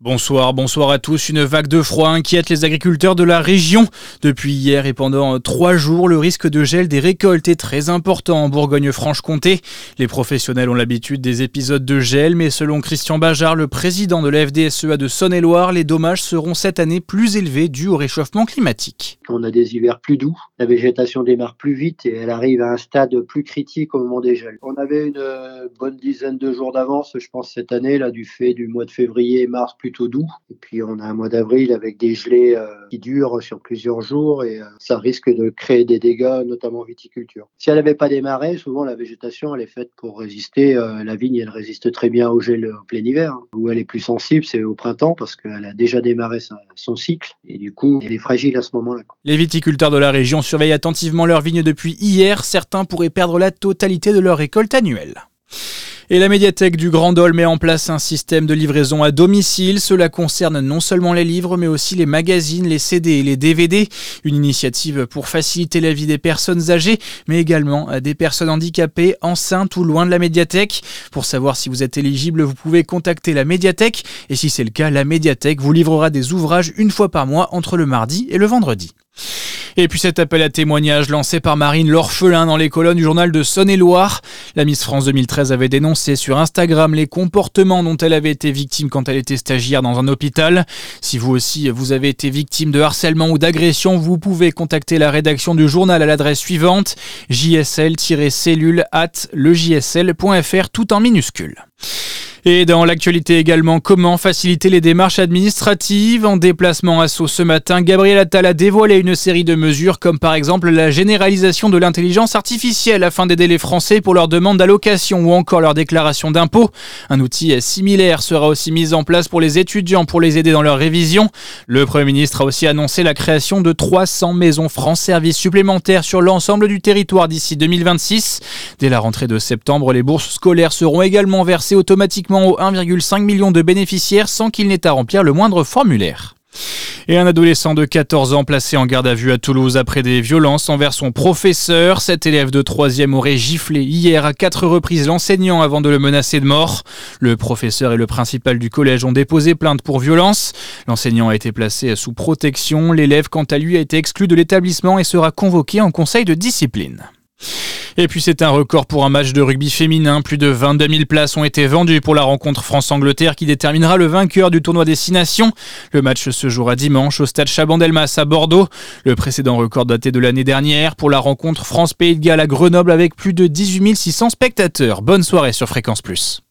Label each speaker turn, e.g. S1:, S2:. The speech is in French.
S1: Bonsoir à tous. Une vague de froid inquiète les agriculteurs de la région. Depuis hier et pendant 3 jours, le risque de gel des récoltes est très important en Bourgogne-Franche-Comté. Les professionnels ont l'habitude des épisodes de gel, mais selon Christian Bajard, le président de la FDSEA de Saône-et-Loire, les dommages seront cette année plus élevés dus au réchauffement climatique.
S2: On a des hivers plus doux, la végétation démarre plus vite et elle arrive à un stade plus critique au moment des gels. On avait une bonne dizaine de jours d'avance, je pense, cette année, là, du fait du mois de février et mars plutôt doux. Et puis on a un mois d'avril avec des gelées qui durent sur plusieurs jours et ça risque de créer des dégâts, notamment en viticulture. Si elle n'avait pas démarré, souvent la végétation elle est faite pour résister. La vigne elle résiste très bien au gel en plein hiver. Où elle est plus sensible, c'est au printemps parce qu'elle a déjà démarré son cycle et du coup elle est fragile à ce moment-là.
S1: Les viticulteurs de la région surveillent attentivement leurs vignes depuis hier. Certains pourraient perdre la totalité de leur récolte annuelle. Et la médiathèque du Grand Dol met en place un système de livraison à domicile. Cela concerne non seulement les livres, mais aussi les magazines, les CD et les DVD. Une initiative pour faciliter la vie des personnes âgées, mais également des personnes handicapées, enceintes ou loin de la médiathèque. Pour savoir si vous êtes éligible, vous pouvez contacter la médiathèque. Et si c'est le cas, la médiathèque vous livrera des ouvrages une fois par mois entre le mardi et le vendredi. Et puis cet appel à témoignage lancé par Marine L'Orphelin dans les colonnes du journal de Saône-et-Loire. La Miss France 2013 avait dénoncé sur Instagram les comportements dont elle avait été victime quand elle était stagiaire dans un hôpital. Si vous aussi vous avez été victime de harcèlement ou d'agression, vous pouvez contacter la rédaction du journal à l'adresse suivante jsl-cellule@lejsl.fr tout en minuscules. Et dans l'actualité également, comment faciliter les démarches administratives? En déplacement à Sceaux ce matin, Gabriel Attal a dévoilé une série de mesures comme par exemple la généralisation de l'intelligence artificielle afin d'aider les Français pour leur demande d'allocation ou encore leur déclaration d'impôt. Un outil similaire sera aussi mis en place pour les étudiants pour les aider dans leur révision. Le Premier ministre a aussi annoncé la création de 300 maisons France Service supplémentaires sur l'ensemble du territoire d'ici 2026. Dès la rentrée de septembre, les bourses scolaires seront également versées automatiquement aux 1,5 million de bénéficiaires sans qu'il n'ait à remplir le moindre formulaire. Et un adolescent de 14 ans placé en garde à vue à Toulouse après des violences envers son professeur. Cet élève de 3e aurait giflé hier à 4 reprises l'enseignant avant de le menacer de mort. Le professeur et le principal du collège ont déposé plainte pour violence. L'enseignant a été placé sous protection. L'élève, quant à lui, a été exclu de l'établissement et sera convoqué en conseil de discipline. Et puis c'est un record pour un match de rugby féminin. Plus de 22 000 places ont été vendues pour la rencontre France-Angleterre qui déterminera le vainqueur du tournoi Destination. Le match se jouera dimanche au stade Chabandelmas à Bordeaux. Le précédent record daté de l'année dernière pour la rencontre France-Pays de Galles à Grenoble avec plus de 18 600 spectateurs. Bonne soirée sur Fréquence Plus.